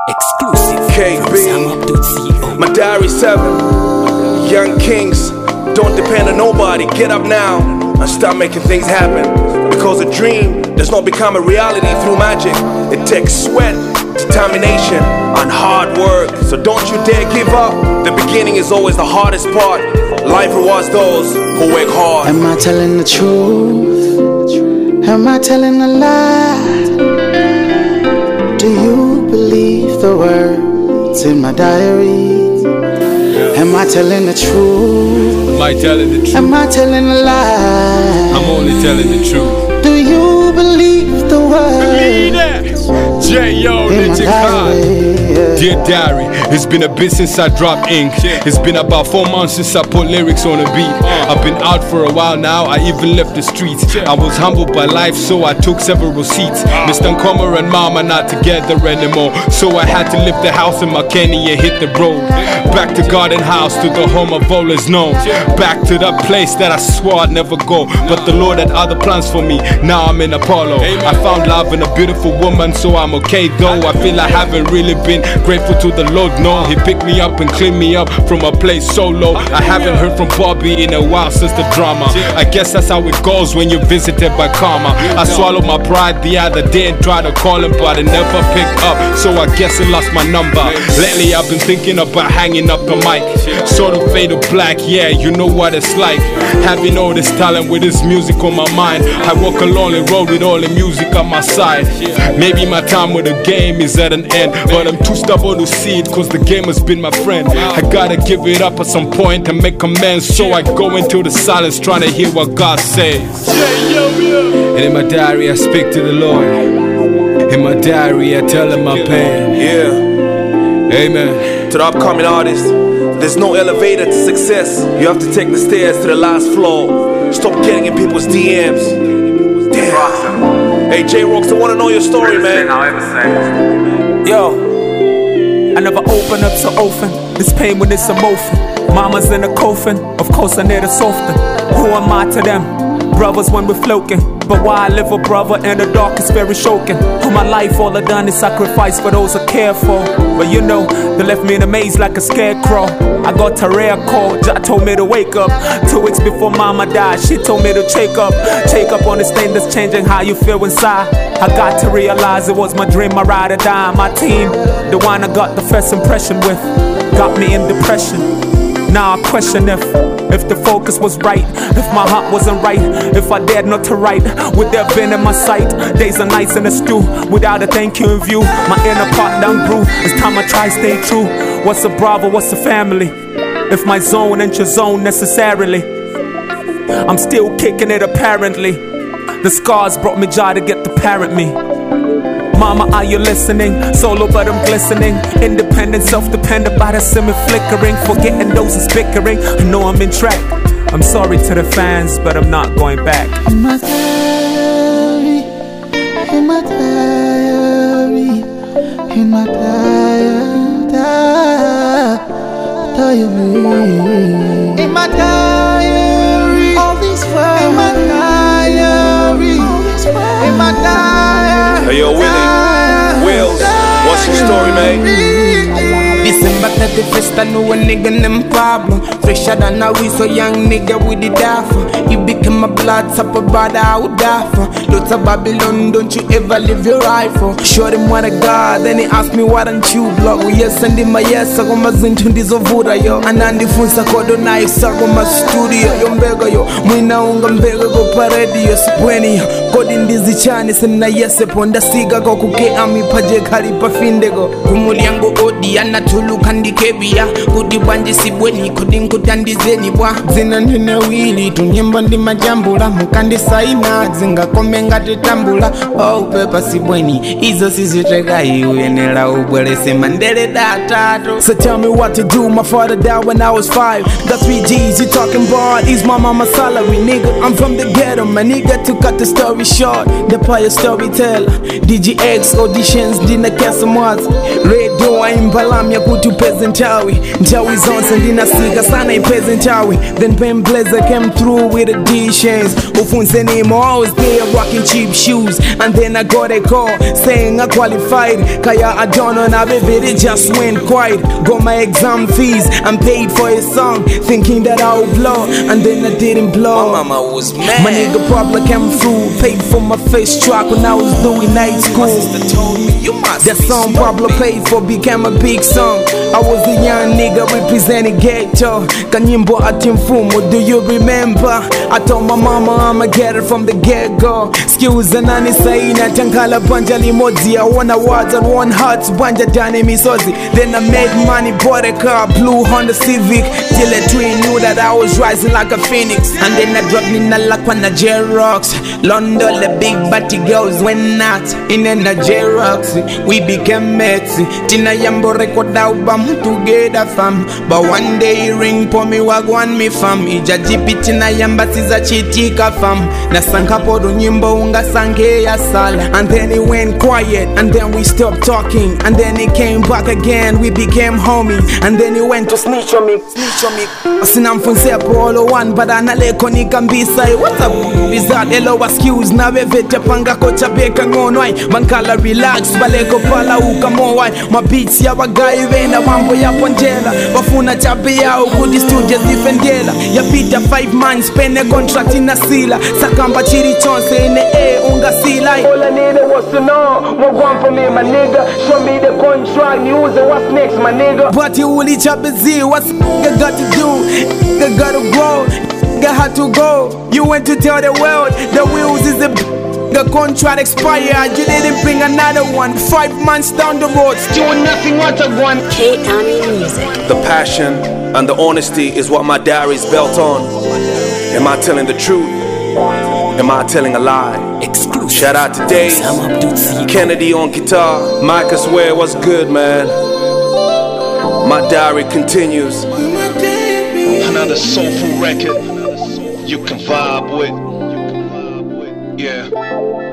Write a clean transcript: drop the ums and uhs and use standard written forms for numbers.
Exclusive. KB. My diary 7. Young kings. Don't depend on nobody. Get up now and start making things happen. Because a dream does not become a reality through magic. It takes sweat, determination, and hard work. So don't you dare give up. The beginning is always the hardest part. Life rewards those who work hard. Am I telling the truth? Am I telling a lie? Do you believe the words in my diary? Am I telling the truth? Am I telling the truth? Am I telling a lie? I'm only telling the truth. Do you believe the words? J.O. Dear Diary, it's been a bit since I dropped ink. It's been about 4 months since I put lyrics on a beat. I've been out for a while now, I even left the streets. I was humbled by life, so I took several seats. Mr. Nkomer and Mom are not together anymore, so I had to leave the house in McKinney and hit the road. Back to Garden House, to the home of all is known. Back to that place that I swore I'd never go, but the Lord had other plans for me. Now I'm in Apollo. I found love in a beautiful woman, so I'm okay though. I feel I haven't really been grateful to the Lord, no. He picked me up and cleaned me up from a place so low. I haven't heard from Bobby in a while since the drama. I guess that's how it goes when you're visited by karma. I swallowed my pride the other day and tried to call him, but it never picked up, so I guess he lost my number. Lately I've been thinking about hanging up the mic. Sort of fade to black, yeah, you know what it's like. Having all this talent with this music on my mind. I walk a lonely road with all the music on my side. Maybe my time with the game is at an end, but I'm too stubborn to see it, cause the game has been my friend. I gotta give it up at some point and make amends, so I go into the silence trying to hear what God says. And in my diary I speak to the Lord. In my diary I tell him my pain. Yeah. Amen. To the upcoming artists, there's no elevator to success. You have to take the stairs to the last floor. Stop getting in people's DMs. Damn. Hey J-Rocks, I wanna know your story, man. Yo, I never open up so often. It's pain when it's a morphin'. Mama's in a coffin, of course I need a soften. Who am I to them? Brothers when we're floating. But why I live a brother in the dark is very shocking. All my life all I done is sacrifice for those I care for. But you know, they left me in a maze like a scarecrow. I got a rare call, Jah told me to wake up. 2 weeks before mama died, she told me to check up. Check up on this thing that's changing how you feel inside. I got to realize it was my dream, my ride or die. My team, the one I got the first impression with, got me in depression. Now I question if the focus was right, if my heart wasn't right, if I dared not to write, would there have been in my sight days and nights in a stew without a thank you in view? My inner part down grew. It's time I try stay true. What's a brother? What's a family? If my zone ain't your zone necessarily, I'm still kicking it apparently. The scars brought me joy to get to parent me. Mama, are you listening? Solo but I'm glistening. Independent, self-dependent, but I see me flickering. Forgetting those is bickering. I know I'm in track. I'm sorry to the fans, but I'm not going back. In my diary, in my diary, in my diary, in my diary, all these words, in my diary, in my diary. Hey yo, Wills, what's your story, man? December 31st, I know a nigga named Pablo. Fresher than a we, so young nigga with the daffer. You became my blood, supper brother, I would die for. Lots of Babylon, don't you ever leave your rifle. Show them what I got, then he asked me why don't you block. We yes and in my yes, I go my zintu ndizovura yo. Anandi funsa kodo knife, sargo my studio. Yo mbega yo, mwina unga mbega go paredi yo. Sipweni yo, kodi ndizi chani sena yese ponda siga go kuke ami paje kari pa findego. Kumuli yango odi anatulu kandi kebia. Kudi banji sibweni kodi nkutandi zeni bwa. Zina nene wili tunyemba ndi majambula. Mukandi saina zinga komenga tetambula. Oh pepa sibweni izo siziteka iuyenela ubwelese mandele datato. So tell me what to do, my father died when I was 5. Got 3 G's, you talking about is my mama's salary, nigga. I'm from the ghetto, my nigga, to cut the story short. The player storyteller, DGX auditions, dinner cast some words. Radio waimbalamya kuti upeze nthawi zonse ndinasika sana ipeze nthawi. Then Ben Blazer came through with the D-Chains. Ufunse name, I was there rocking cheap shoes. And then I got a call saying I qualified. Kaya I don't know now, baby, it just went quiet. Got my exam fees and paid for a song, thinking that I would blow, and then I didn't blow. My mama was mad. My nigga Pablo came through, paid for my first track when I was doing night school. My sister told me you must that be song smart, Pablo baby. paid for became a big song. I was a young nigga representing ghetto. Kanyimbo atimfumo, do you remember? I told my mama I'ma get it from the get-go. Skills and nani saina tankala banja limodzi. I won awards and won hearts banja dani misozi. Then I made money, bought a car, blue Honda Civic. Till a twin knew that I was rising like a phoenix. And then I dropped in a lock on the J-Rocks. London, the big batty girls went not in a J-Rocks. We became mates. Tina Yambo record album together fam. But one day he ring for me wagwan me fam. Ija jipi Tina Yamba siza chitika fam. Na sanka podo nyimbo unga sange ya sala. And then he went quiet. And then we stopped talking. And then he came back again. We became homies. And then he went to snitch on me. Sinamfunse polo one. But analeko nikambisa. What's up? Bizarre hello excuse. Na vevete panga kocha beka ngonwai. Mankala relax. Baleko pala uka mowai. My beats ya wagai vena mambo ya ponjela. Wafuna chape yao kudi studios defendela. Ya pita 5 months pene contract in a sila. Sakamba chiri chonse in the air unga sila. All I needed was to know what want for me my nigga. Show me the contract news and what's next my nigga. But you will each up Z. What's nigga got to do? Nigga gotta grow. Nigga had to go. You went to tell the world the wheels is the contract expired. You didn't bring another one. 5 months down the road, still nothing what I want. K-Ami Music. The passion and the honesty is what my diary's built on. Am I telling the truth? Am I telling a lie? Exclusive. Shout out to Dave, Kennedy on guitar, Mike I swear what's good, man. My diary continues. Another soulful record you can vibe with. Yeah.